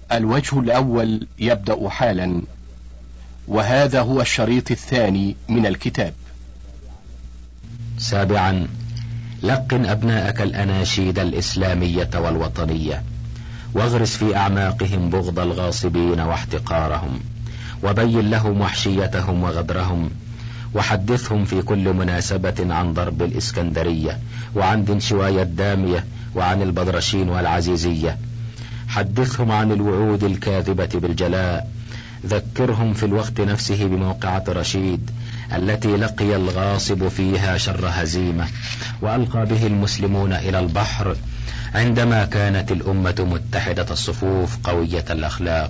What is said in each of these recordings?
الوجه الأول يبدأ حالا، وهذا هو الشريط الثاني من الكتاب. 7. لقن أبناءك الأناشيد الإسلامية والوطنية، واغرس في أعماقهم بغض الغاصبين واحتقارهم، وبين لهم وحشيتهم وغدرهم، وحدثهم في كل مناسبة عن ضرب الإسكندرية، وعن دنشواية الدامية، وعن البدرشين والعزيزية. حدثهم عن الوعود الكاذبة بالجلاء. ذكرهم في الوقت نفسه بموقعة رشيد التي لقي الغاصب فيها شر هزيمة، وألقى به المسلمون إلى البحر عندما كانت الأمة متحدة الصفوف قوية الأخلاق.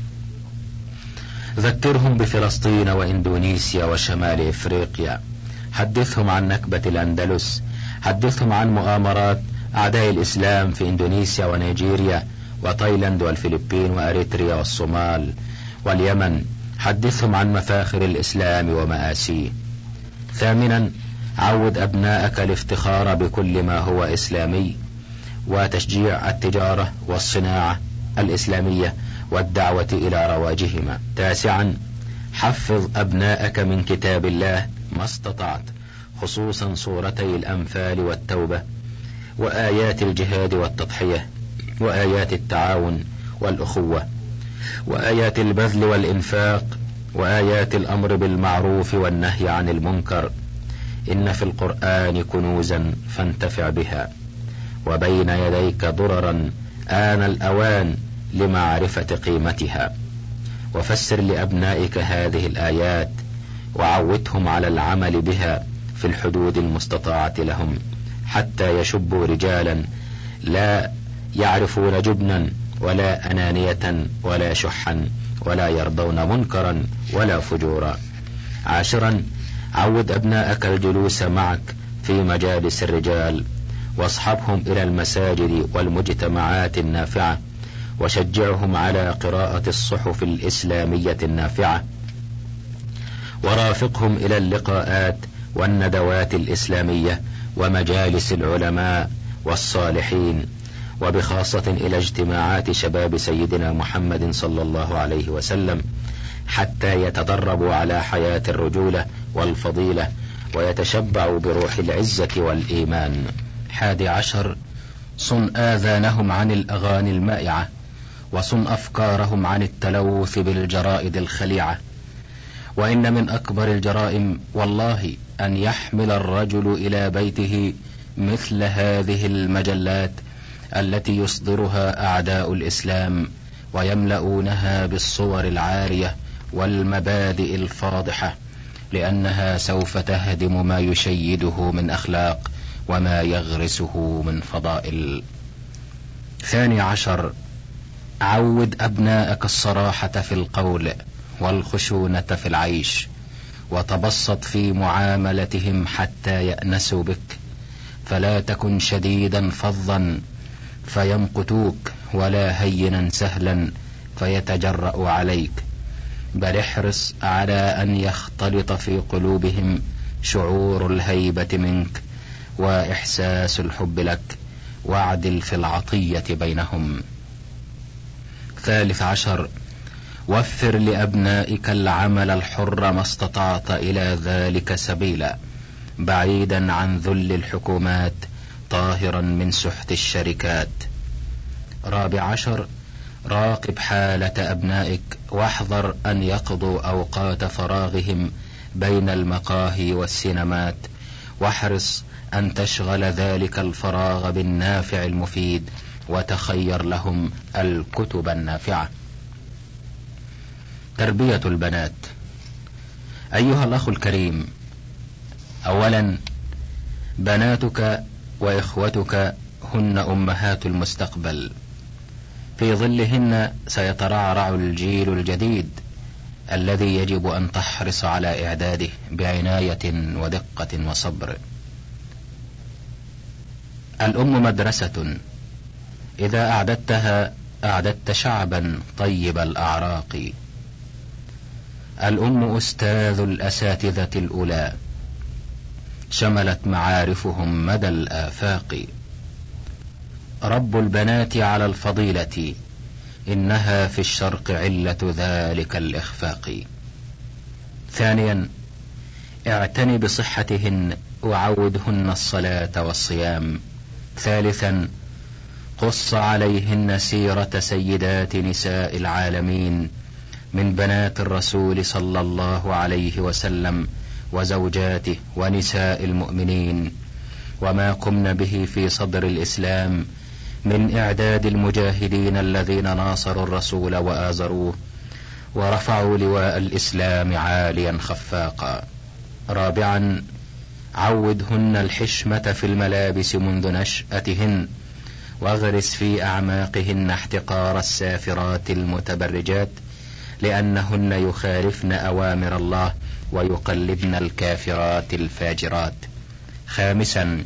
ذكرهم بفلسطين وإندونيسيا وشمال إفريقيا. حدثهم عن نكبة الأندلس. حدثهم عن مؤامرات أعداء الإسلام في إندونيسيا ونيجيريا وتايلاند والفلبين وأريتريا والصومال واليمن. حدثهم عن مفاخر الإسلام ومآسيه. 8. عود أبناءك الافتخار بكل ما هو إسلامي، وتشجيع التجارة والصناعة الإسلامية والدعوة إلى رواجهما. 9. حفظ أبناءك من كتاب الله ما استطعت، خصوصا سورتي الأنفال والتوبة، وآيات الجهاد والتضحية، وآيات التعاون والأخوة، وآيات البذل والإنفاق، وآيات الأمر بالمعروف والنهي عن المنكر. إن في القرآن كنوزا فانتفع بها، وبين يديك ضررا آن الأوان لمعرفة قيمتها. وفسر لأبنائك هذه الآيات، وعودهم على العمل بها في الحدود المستطاعة لهم، حتى يشبوا رجالا لا يعرفون جبنا ولا أنانية ولا شحا، ولا يرضون منكرا ولا فجورا. 10. عود أبناءك الجلوس معك في مجالس الرجال، واصحبهم إلى المساجد والمجتمعات النافعة، وشجعهم على قراءة الصحف الإسلامية النافعة، ورافقهم إلى اللقاءات والندوات الإسلامية ومجالس العلماء والصالحين، وبخاصة إلى اجتماعات شباب سيدنا محمد صلى الله عليه وسلم، حتى يتدربوا على حياة الرجولة والفضيلة، ويتشبعوا بروح العزة والإيمان. 11. صن آذانهم عن الأغاني المائعة، وصن أفكارهم عن التلوث بالجرائد الخليعة. وإن من أكبر الجرائم والله أن يحمل الرجل إلى بيته مثل هذه المجلات التي يصدرها أعداء الإسلام، ويملؤونها بالصور العارية والمبادئ الفاضحة، لأنها سوف تهدم ما يشيده من أخلاق وما يغرسه من فضائل. 12. عود أبناءك الصراحة في القول والخشونة في العيش، وتبسط في معاملتهم حتى يأنسوا بك، فلا تكن شديدا فظا فيمقتوك، ولا هينا سهلا فيتجرأ عليك، بل احرص على أن يختلط في قلوبهم شعور الهيبة منك وإحساس الحب لك، واعدل في العطية بينهم. 13. وفر لأبنائك العمل الحر ما استطعت إلى ذلك سبيلا، بعيدا عن ذل الحكومات، طاهرا من سحت الشركات. 14. راقب حالة أبنائك، واحذر أن يقضوا أوقات فراغهم بين المقاهي والسينمات، واحرص أن تشغل ذلك الفراغ بالنافع المفيد، وتخير لهم الكتب النافعة. تربية البنات. أيها الأخ الكريم، أولا بناتك وإخوتك هن أمهات المستقبل، في ظلهن سيترعرع الجيل الجديد الذي يجب أن تحرص على إعداده بعناية ودقة وصبر. الأم مدرسة، إذا أعددتها أعددت شعبا طيب الأعراق. الأم أستاذ الأساتذة الأولى، شملت معارفهم مدى الآفاق. رب البنات على الفضيلة، إنها في الشرق علة ذلك الإخفاق. ثانيا، اعتني بصحتهن وعودهن الصلاة والصيام. ثالثا، قص عليهن سيرة سيدات نساء العالمين من بنات الرسول صلى الله عليه وسلم وزوجاته ونساء المؤمنين، وما قمن به في صدر الإسلام من إعداد المجاهدين الذين ناصروا الرسول وآزروه ورفعوا لواء الإسلام عاليا خفاقا. رابعا، عودهن الحشمة في الملابس منذ نشأتهن، واغرس في أعماقهن احتقار السافرات المتبرجات، لأنهن يخالفن أوامر الله ويقلدن الكافرات الفاجرات. خامسا،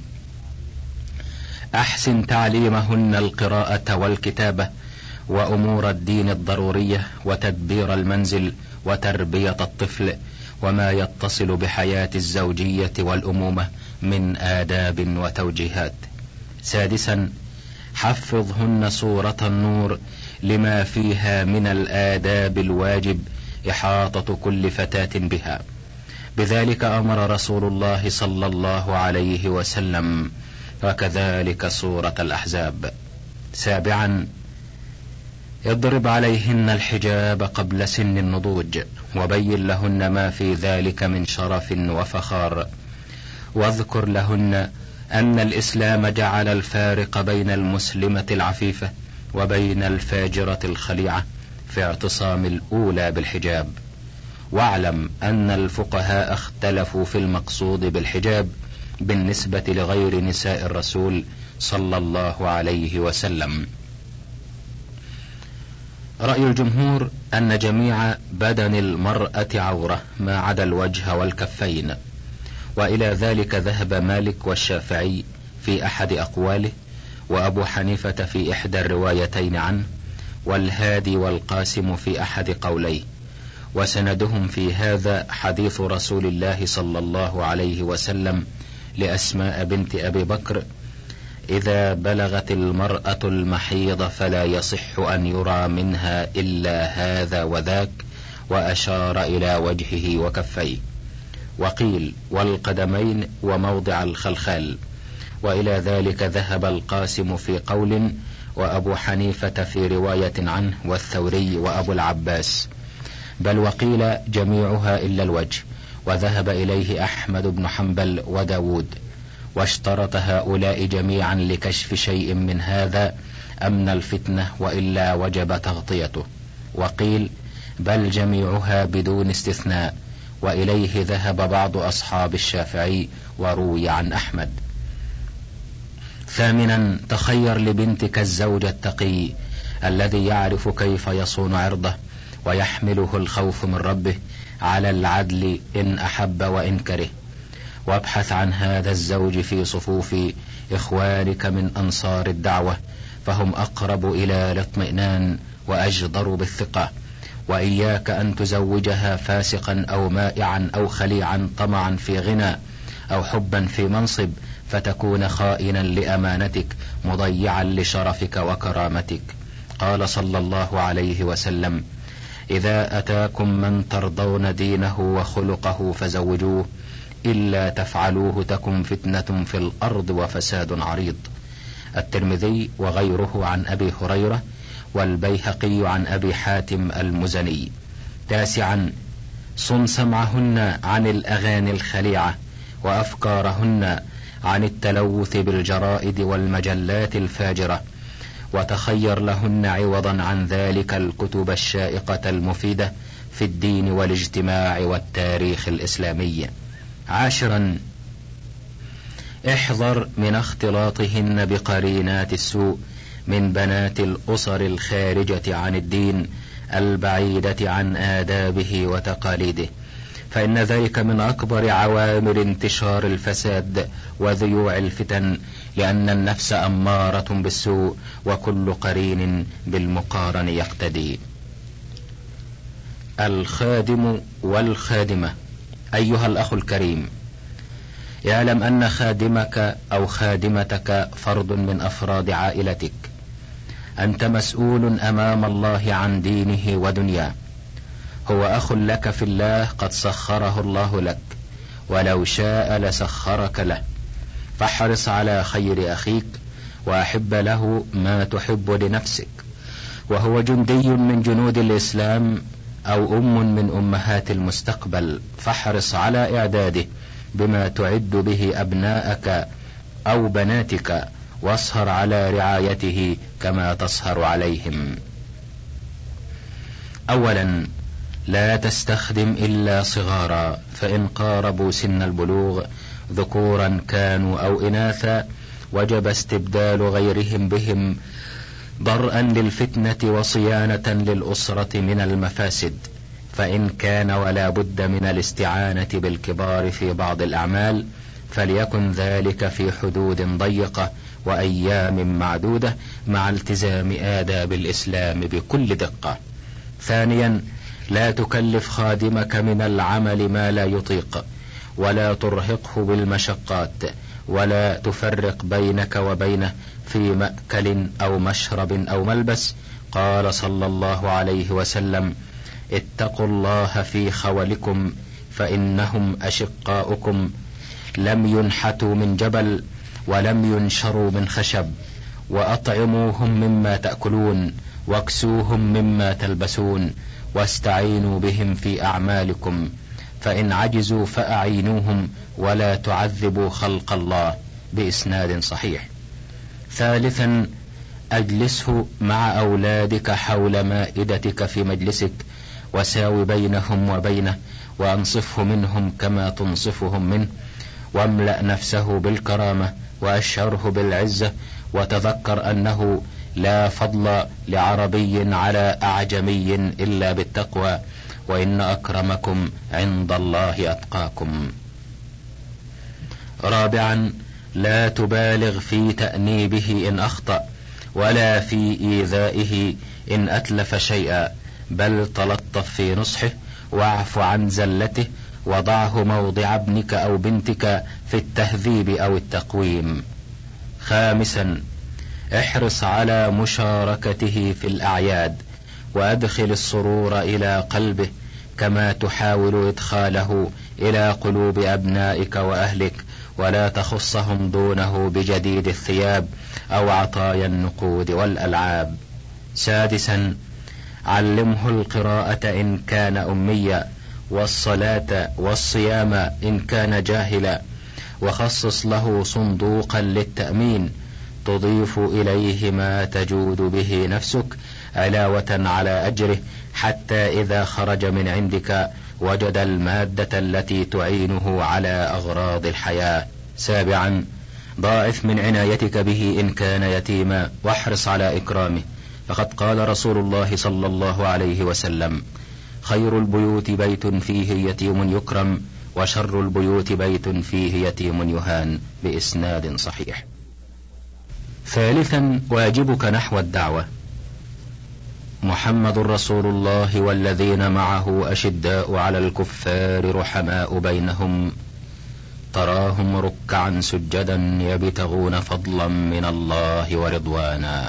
أحسن تعليمهن القراءة والكتابة وأمور الدين الضرورية وتدبير المنزل وتربية الطفل وما يتصل بحياة الزوجية والأمومة من آداب وتوجيهات. سادسا، حفظهن سورة النور لما فيها من الآداب الواجب إحاطة كل فتاة بها، بذلك أمر رسول الله صلى الله عليه وسلم، وكذلك سورة الأحزاب. سابعا، اضرب عليهن الحجاب قبل سن النضوج، وبين لهن ما في ذلك من شرف وفخار، واذكر لهن أن الإسلام جعل الفارق بين المسلمة العفيفة وبين الفاجرة الخليعة في اعتصام الأولى بالحجاب. واعلم أن الفقهاء اختلفوا في المقصود بالحجاب بالنسبة لغير نساء الرسول صلى الله عليه وسلم. رأي الجمهور أن جميع بدن المرأة عورة ما عدا الوجه والكفين، وإلى ذلك ذهب مالك والشافعي في أحد أقواله، وأبو حنيفة في إحدى الروايتين عنه، والهادي والقاسم في أحد قوليه، وسندهم في هذا حديث رسول الله صلى الله عليه وسلم لأسماء بنت أبي بكر: إذا بلغت المرأة المحيض فلا يصح أن يرى منها إلا هذا وذاك، وأشار إلى وجهه وكفيه. وقيل والقدمين وموضع الخلخال، وإلى ذلك ذهب القاسم في قول، وأبو حنيفة في رواية عنه، والثوري وأبو العباس، بل وقيل جميعها إلا الوجه، وذهب إليه أحمد بن حنبل وداود، واشترط هؤلاء جميعا لكشف شيء من هذا أمن الفتنة، وإلا وجب تغطيته. وقيل بل جميعها بدون استثناء، وإليه ذهب بعض أصحاب الشافعي وروي عن أحمد. ثامنا، تخير لبنتك الزوج التقي الذي يعرف كيف يصون عرضه ويحمله الخوف من ربه على العدل إن أحب وإن كره، وابحث عن هذا الزوج في صفوف إخوانك من أنصار الدعوة، فهم أقرب إلى الاطمئنان وأجدر بالثقة. وإياك أن تزوجها فاسقا أو مائعا أو خليعا طمعا في غنى أو حبا في منصب، فتكون خائنا لأمانتك مضيعا لشرفك وكرامتك. قال صلى الله عليه وسلم: إذا أتاكم من ترضون دينه وخلقه فزوجوه، إلا تفعلوه تكن فتنة في الأرض وفساد عريض. الترمذي وغيره عن أبي هريرة، والبيهقي عن أبي حاتم المزني. تاسعا، صن سمعهن عن الأغاني الخليعة وأفكارهن عن التلوث بالجرائد والمجلات الفاجرة، وتخير لهن عوضا عن ذلك الكتب الشائقة المفيدة في الدين والاجتماع والتاريخ الإسلامي. عاشرا، احذر من اختلاطهن بقرينات السوء من بنات الأسر الخارجة عن الدين البعيدة عن آدابه وتقاليده، فإن ذلك من أكبر عوامل انتشار الفساد وذيوع الفتن، لأن النفس أمارة بالسوء، وكل قرين بالمقارن يقتدي. الخادم والخادمة. أيها الأخ الكريم، اعلم أن خادمك أو خادمتك فرد من أفراد عائلتك، أنت مسؤول أمام الله عن دينه ودنياه. هو أخ لك في الله قد سخره الله لك، ولو شاء لسخرك له، فاحرص على خير أخيك وأحب له ما تحب لنفسك. وهو جندي من جنود الإسلام أو أم من أمهات المستقبل، فاحرص على إعداده بما تعد به أبناءك أو بناتك، واسهر على رعايته كما تسهر عليهم. أولا، لا تستخدم إلا صغارا، فإن قاربوا سن البلوغ ذكورا كانوا أو إناثا وجب استبدال غيرهم بهم درءا للفتنة وصيانة للأسرة من المفاسد. فإن كان ولا بد من الاستعانة بالكبار في بعض الأعمال فليكن ذلك في حدود ضيقة وأيام معدودة مع التزام آداب الإسلام بكل دقة. ثانيا، لا تكلف خادمك من العمل ما لا يطيق، ولا ترهقه بالمشقات، ولا تفرق بينك وبينه في مأكل أو مشرب أو ملبس. قال صلى الله عليه وسلم: اتقوا الله في خولكم فإنهم أشقاؤكم، لم ينحتوا من جبل ولم ينشروا من خشب، وأطعموهم مما تأكلون واكسوهم مما تلبسون، واستعينوا بهم في أعمالكم، فإن عجزوا فأعينوهم ولا تعذبوا خلق الله، بإسناد صحيح. ثالثا، أجلسه مع أولادك حول مائدتك في مجلسك، وساوي بينهم وبينه، وأنصفه منهم كما تنصفهم منه، واملأ نفسه بالكرامة وأشعره بالعزة، وتذكر أنه لا فضل لعربي على أعجمي إلا بالتقوى، وإن أكرمكم عند الله أتقاكم. رابعا، لا تبالغ في تأنيبه إن أخطأ، ولا في إيذائه إن أتلف شيئا، بل تلطف في نصحه واعف عن زلته، وضعه موضع ابنك أو بنتك في التهذيب أو التقويم. خامسا، احرص على مشاركته في الأعياد، وأدخل السرور إلى قلبه كما تحاول إدخاله إلى قلوب أبنائك وأهلك، ولا تخصهم دونه بجديد الثياب أو عطايا النقود والألعاب. سادسا، علمه القراءة إن كان أميا، والصلاة والصيام إن كان جاهلا، وخصص له صندوقا للتأمين تضيف إليه ما تجود به نفسك علاوة على أجره، حتى إذا خرج من عندك وجد المادة التي تعينه على أغراض الحياة. سابعا، ضاعف من عنايتك به إن كان يتيما، واحرص على إكرامه، فقد قال رسول الله صلى الله عليه وسلم: خير البيوت بيت فيه يتيم يكرم، وشر البيوت بيت فيه يتيم يهان، بإسناد صحيح. ثالثا، واجبك نحو الدعوة. محمد رسول الله والذين معه أشداء على الكفار رحماء بينهم، تراهم ركعا سجدا يبتغون فضلا من الله ورضوانا.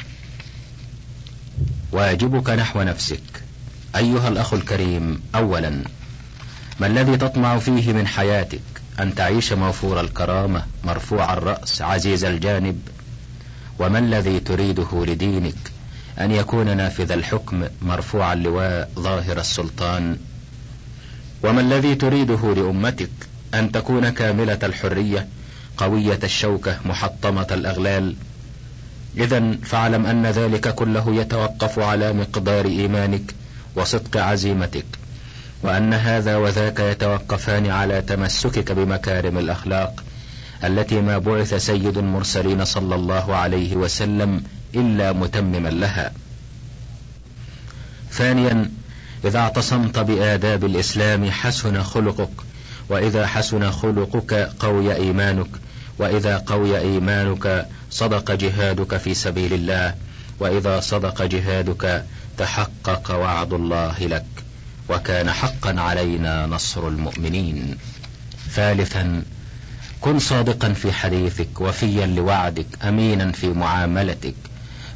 واجبك نحو نفسك أيها الأخ الكريم. أولا، ما الذي تطمع فيه من حياتك؟ أن تعيش موفور الكرامة مرفوع الرأس عزيز الجانب؟ وما الذي تريده لدينك؟ أن يكون نافذ الحكم مرفوع اللواء ظاهر السلطان؟ وما الذي تريده لأمتك؟ أن تكون كاملة الحرية قوية الشوكة محطمة الأغلال؟ إذن فاعلم أن ذلك كله يتوقف على مقدار إيمانك وصدق عزيمتك، وأن هذا وذاك يتوقفان على تمسكك بمكارم الأخلاق التي ما بعث سيد المرسلين صلى الله عليه وسلم إلا متمما لها. ثانيا، إذا اعتصمت بآداب الإسلام حسن خلقك، وإذا حسن خلقك قوي إيمانك، وإذا قوي إيمانك صدق جهادك في سبيل الله، وإذا صدق جهادك تحقق وعد الله لك، وكان حقا علينا نصر المؤمنين. ثالثا، كن صادقا في حديثك، وفيا لوعدك، أمينا في معاملتك،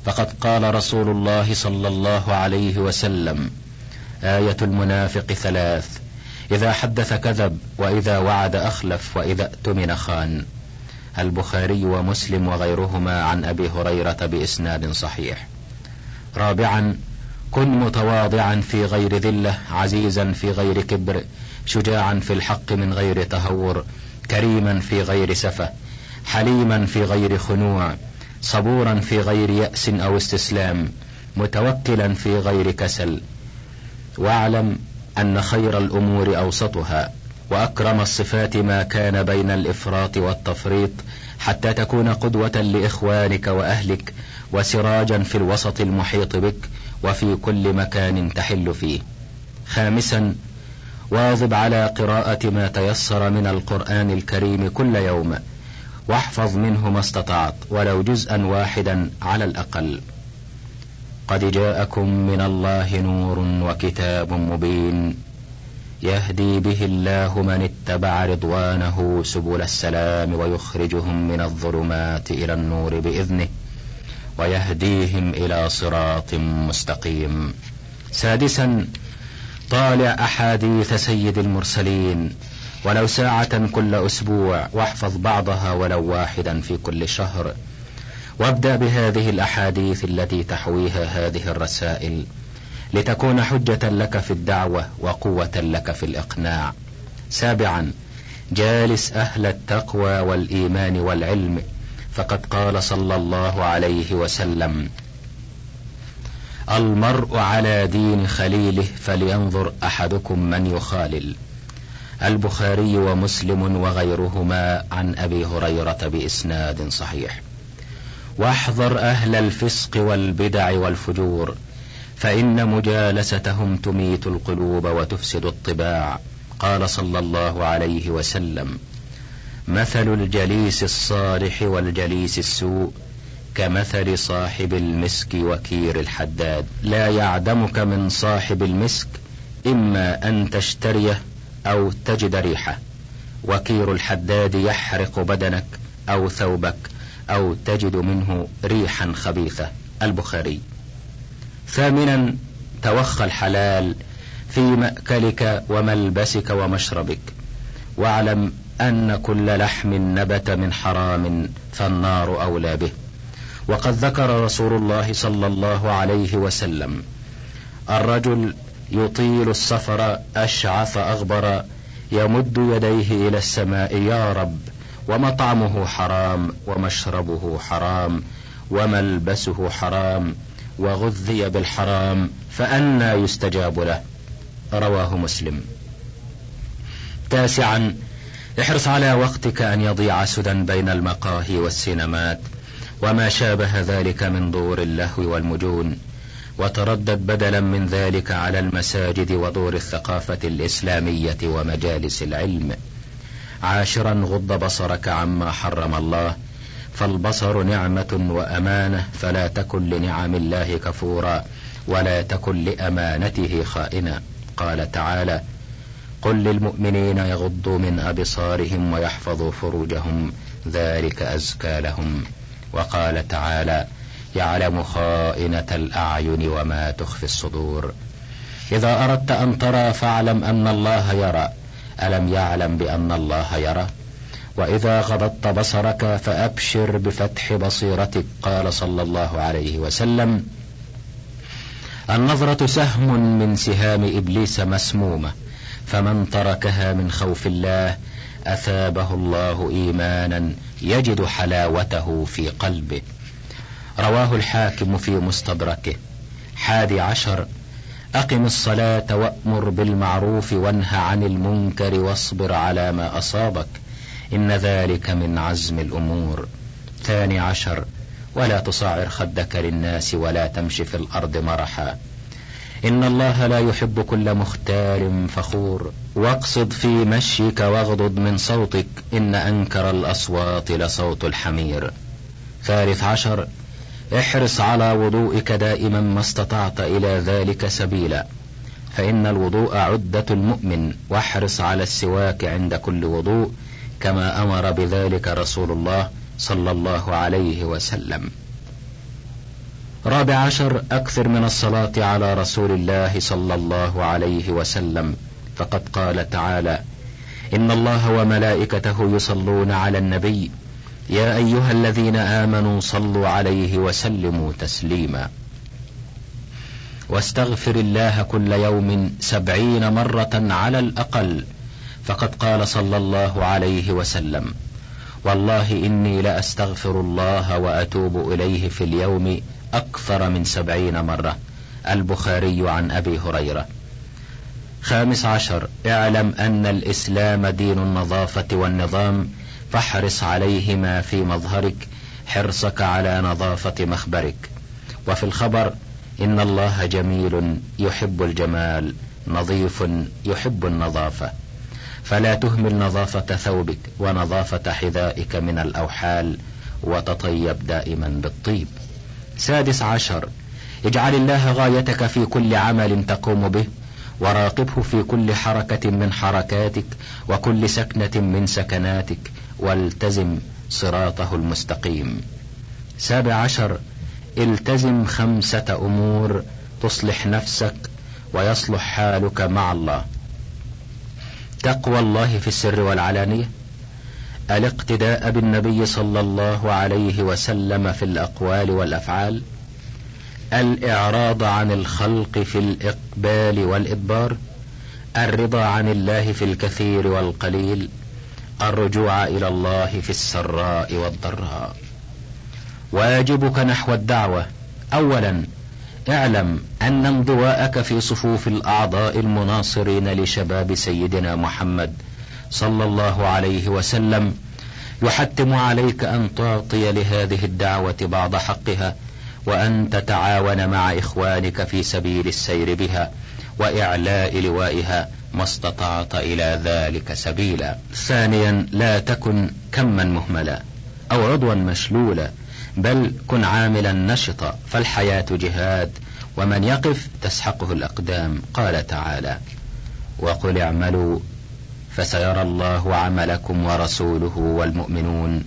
فقد قال رسول الله صلى الله عليه وسلم: آية المنافق 3: إذا حدث كذب، وإذا وعد أخلف، وإذا اؤتمن خان. البخاري ومسلم وغيرهما عن أبي هريرة بإسناد صحيح. رابعا: كن متواضعا في غير ذلة، عزيزا في غير كبر، شجاعا في الحق من غير تهور، كريما في غير سفة، حليما في غير خنوع، صبورا في غير يأس أو استسلام، متوكلا في غير كسل. واعلم أن خير الأمور أوسطها، وأكرم الصفات ما كان بين الإفراط والتفريط، حتى تكون قدوة لإخوانك وأهلك، وسراجا في الوسط المحيط بك، وفي كل مكان تحل فيه. خامسا: واظب على قراءة ما تيسر من القرآن الكريم كل يوم، واحفظ منه ما استطعت، ولو جزءا واحدا على الأقل. قد جاءكم من الله نور وكتاب مبين، يهدي به الله من اتبع رضوانه سبل السلام، ويخرجهم من الظلمات إلى النور بإذنه، ويهديهم إلى صراط مستقيم. سادسا: طالع أحاديث سيد المرسلين ولو ساعة كل أسبوع، واحفظ بعضها ولو واحدا في كل شهر، وابدأ بهذه الأحاديث التي تحويها هذه الرسائل، لتكون حجة لك في الدعوة وقوة لك في الإقناع. سابعا: جالس أهل التقوى والإيمان والعلم، فقد قال صلى الله عليه وسلم: المرء على دين خليله، فلينظر أحدكم من يخالل. البخاري ومسلم وغيرهما عن أبي هريرة بإسناد صحيح. واحذر أهل الفسق والبدع والفجور، فإن مجالستهم تميت القلوب وتفسد الطباع. قال صلى الله عليه وسلم: مثل الجليس الصالح والجليس السوء كمثل صاحب المسك وكير الحداد، لا يعدمك من صاحب المسك إما أن تشتريه أو تجد ريحه، وكير الحداد يحرق بدنك أو ثوبك أو تجد منه ريحا خبيثة. البخاري. ثامنا: توخى الحلال في مأكلك وملبسك ومشربك، واعلم أن كل لحم نبت من حرام فالنار أولى به. وقد ذكر رسول الله صلى الله عليه وسلم: الرجل يطيل السفر أشعث أغبر، يمد يديه إلى السماء: يا رب، ومطعمه حرام، ومشربه حرام، وملبسه حرام، وغذي بالحرام، فأنى يستجاب له. رواه مسلم. تاسعا: احرص على وقتك أن يضيع سدى بين المقاهي والسينمات وما شابه ذلك من دور اللهو والمجون، وتردد بدلا من ذلك على المساجد ودور الثقافة الإسلامية ومجالس العلم. عاشرا: غض بصرك عما حرم الله، فالبصر نعمة وأمانة، فلا تكن لنعم الله كفورا، ولا تكن لأمانته خائنا. قال تعالى: قل للمؤمنين يغضوا من أبصارهم ويحفظوا فروجهم، ذلك أزكى لهم. وقال تعالى: يعلم خائنة الأعين وما تخفي الصدور. إذا أردت أن ترى فاعلم أن الله يرى، ألم يعلم بأن الله يرى؟ وإذا غضضت بصرك فأبشر بفتح بصيرتك. قال صلى الله عليه وسلم: النظرة سهم من سهام إبليس مسمومة، فمن تركها من خوف الله أثابه الله إيمانا يجد حلاوته في قلبه. رواه الحاكم في مستدركه. 11: أقم الصلاة وأمر بالمعروف وانه عن المنكر واصبر على ما أصابك، إن ذلك من عزم الأمور. 12: ولا تصعر خدك للناس ولا تمشي في الأرض مرحا، إن الله لا يحب كل مختال فخور، واقصد في مشيك واغضض من صوتك، إن أنكر الأصوات لصوت الحمير. 13: احرص على وضوئك دائما ما استطعت إلى ذلك سبيلا، فإن الوضوء عدة المؤمن، واحرص على السواك عند كل وضوء، كما أمر بذلك رسول الله صلى الله عليه وسلم. رابع عشر: أكثر من الصلاة على رسول الله صلى الله عليه وسلم، فقد قال تعالى: إن الله وملائكته يصلون على النبي يا أيها الذين آمنوا صلوا عليه وسلموا تسليما. واستغفر الله كل يوم 70 مرة على الأقل، فقد قال صلى الله عليه وسلم: والله إني لأستغفر الله وأتوب إليه في اليوم أكثر من 70 مرة. البخاري عن أبي هريرة. 15: اعلم أن الإسلام دين النظافة والنظام، فاحرص عليهما في مظهرك حرصك على نظافة مخبرك. وفي الخبر: إن الله جميل يحب الجمال، نظيف يحب النظافة، فلا تهمل نظافة ثوبك ونظافة حذائك من الأوحال، وتطيب دائما بالطيب. 16: اجعل الله غايتك في كل عمل تقوم به، وراقبه في كل حركة من حركاتك وكل سكنة من سكناتك، والتزم صراطه المستقيم. 17: التزم 5 أمور تصلح نفسك ويصلح حالك مع الله: تقوى الله في السر والعلانية، الاقتداء بالنبي صلى الله عليه وسلم في الأقوال والأفعال، الإعراض عن الخلق في الإقبال والإدبار، الرضا عن الله في الكثير والقليل، الرجوع إلى الله في السراء والضراء. واجبك نحو الدعوة: أولا، اعلم أن انضواءك في صفوف الأعضاء المناصرين لشباب سيدنا محمد صلى الله عليه وسلم يحتم عليك أن تعطي لهذه الدعوة بعض حقها، وأن تتعاون مع إخوانك في سبيل السير بها وإعلاء لوائها ما استطعت إلى ذلك سبيلا. ثانيا، لا تكن كما مهملا أو عضوا مشلولا، بل كن عاملا نشطا، فالحياة جهاد، ومن يقف تسحقه الأقدام. قال تعالى: وقل اعملوا فسيرى الله عملكم ورسوله والمؤمنون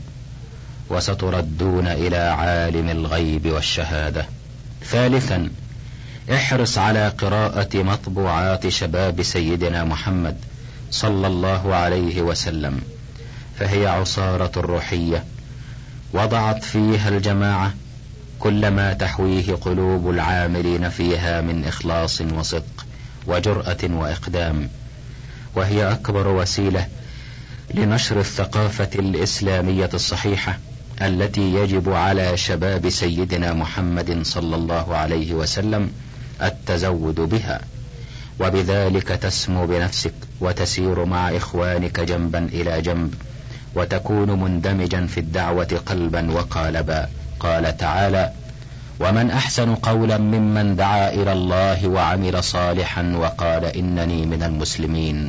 وستردون إلى عالم الغيب والشهادة. ثالثا، احرص على قراءة مطبوعات شباب سيدنا محمد صلى الله عليه وسلم، فهي عصارة روحية وضعت فيها الجماعة كل ما تحويه قلوب العاملين فيها من إخلاص وصدق وجرأة وإقدام، وهي أكبر وسيلة لنشر الثقافة الإسلامية الصحيحة التي يجب على شباب سيدنا محمد صلى الله عليه وسلم التزود بها، وبذلك تسمو بنفسك وتسير مع إخوانك جنبا إلى جنب، وتكون مندمجا في الدعوة قلبا وقالبا. قال تعالى: ومن أحسن قولا ممن دعا إلى الله وعمل صالحا وقال إنني من المسلمين.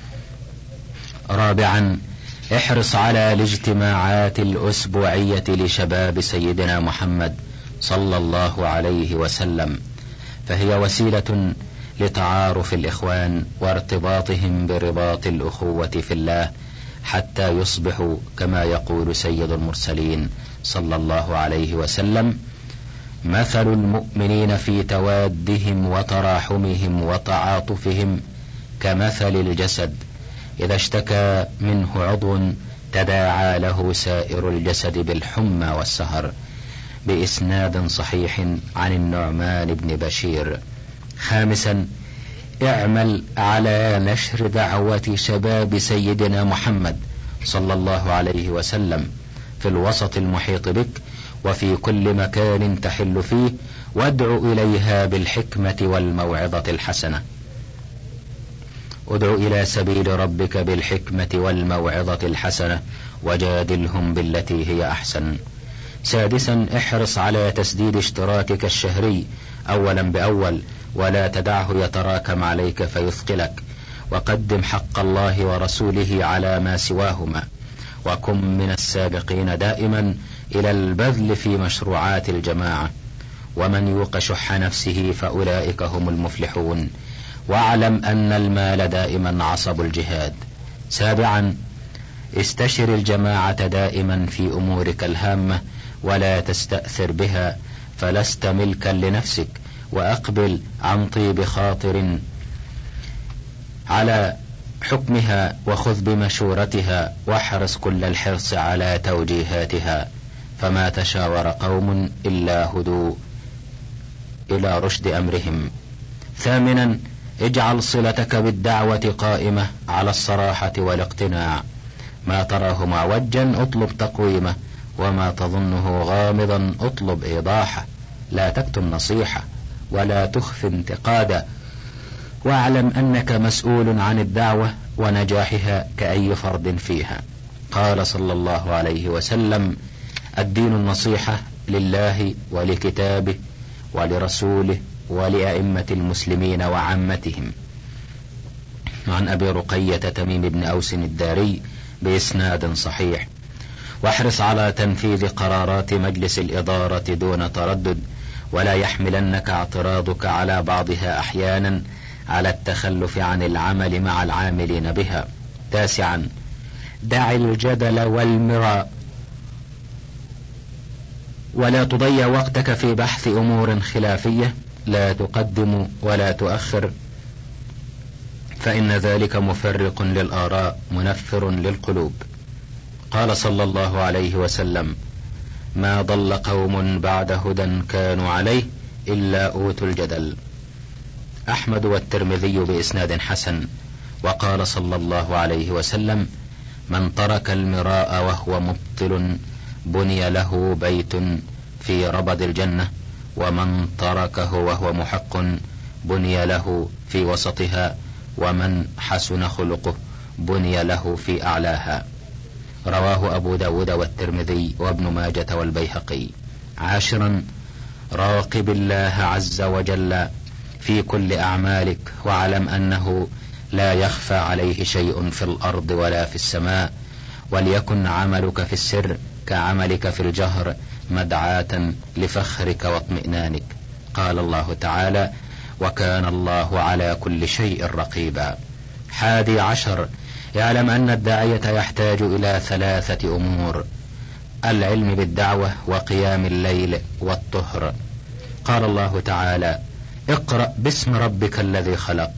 رابعا، احرص على الاجتماعات الأسبوعية لشباب سيدنا محمد صلى الله عليه وسلم، فهي وسيلة لتعارف الإخوان وارتباطهم برباط الأخوة في الله، حتى يصبحوا كما يقول سيد المرسلين صلى الله عليه وسلم: مثل المؤمنين في توادهم وتراحمهم وتعاطفهم كمثل الجسد إذا اشتكى منه عضو تداعى له سائر الجسد بالحمى والسهر، بإسناد صحيح عن النعمان بن بشير. خامسا، اعمل على نشر دعوة شباب سيدنا محمد صلى الله عليه وسلم في الوسط المحيط بك وفي كل مكان تحل فيه، وادع إليها بالحكمة والموعظة الحسنة. ادع إلى سبيل ربك بالحكمة والموعظة الحسنة وجادلهم بالتي هي أحسن. سادسا، احرص على تسديد اشتراكك الشهري أولا بأول، ولا تدعه يتراكم عليك فيثقلك، وقدم حق الله ورسوله على ما سواهما، وكن من السابقين دائما إلى البذل في مشروعات الجماعة، ومن يوق شح نفسه فأولئك هم المفلحون، واعلم أن المال دائما عصب الجهاد. سابعا، استشر الجماعة دائما في أمورك الهامة ولا تستأثر بها، فلست ملكا لنفسك، وأقبل عن طيب خاطر على حكمها، وخذ بمشورتها، واحرص كل الحرص على توجيهاتها، فما تشاور قوم إلا هدوا إلى رشد أمرهم. ثامنا، اجعل صلتك بالدعوة قائمة على الصراحة والاقتناع، ما تراه معوجا اطلب تقويمه، وما تظنه غامضا اطلب إيضاحه، لا تكتم نصيحة ولا تخف انتقادا، واعلم أنك مسؤول عن الدعوة ونجاحها كأي فرد فيها. قال صلى الله عليه وسلم: الدين النصيحة لله ولكتابه ولرسوله ولأئمة المسلمين وعامتهم. عن أبي رقية تميم بن أوس الداري بإسناد صحيح: واحرص على تنفيذ قرارات مجلس الإدارة دون تردد، ولا يحملنك اعتراضك على بعضها أحيانا على التخلف عن العمل مع العاملين بها. تاسعا، دع الجدل والمراء، ولا تضيع وقتك في بحث أمور خلافية، لا تقدم ولا تؤخر، فإن ذلك مفرق للآراء منفر للقلوب. قال صلى الله عليه وسلم: ما ضل قوم بعد هدى كانوا عليه إلا أوتوا الجدل. أحمد والترمذي بإسناد حسن. وقال صلى الله عليه وسلم: من ترك المراء وهو مبطل بني له بيت في ربض الجنة، ومن تركه وهو محق بني له في وسطها، ومن حسن خلقه بني له في أعلاها. رواه أبو داود والترمذي وابن ماجة والبيهقي. عاشرا، راقب الله عز وجل في كل أعمالك، واعلم أنه لا يخفى عليه شيء في الأرض ولا في السماء، وليكن عملك في السر كعملك في الجهر مدعاة لفخرك واطمئنانك. قال الله تعالى: وكان الله على كل شيء رقيبا. 11، يعلم أن الداعية يحتاج إلى 3 أمور: العلم بالدعوة، وقيام الليل، والطهر. قال الله تعالى: اقرأ باسم ربك الذي خلق.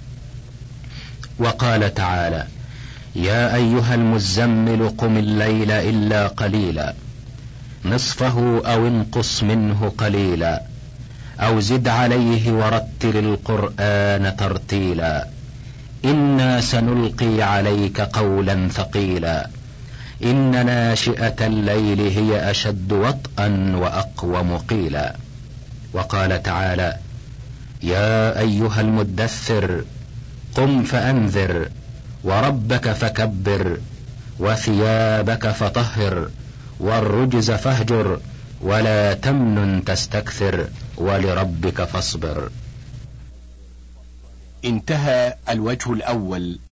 وقال تعالى: يا أيها المزمل قم الليل إلا قليلا نصفه أو انقص منه قليلا أو زد عليه ورتل القرآن ترتيلا إنا سنلقي عليك قولا ثقيلا إن ناشئة الليل هي أشد وطئا وأقوم قيلا. وقال تعالى: يا أيها المدثر قم فأنذر وربك فكبر وثيابك فطهر والرجز فاهجر ولا تمنن تستكثر ولربك فاصبر. انتهى الوجه الأول.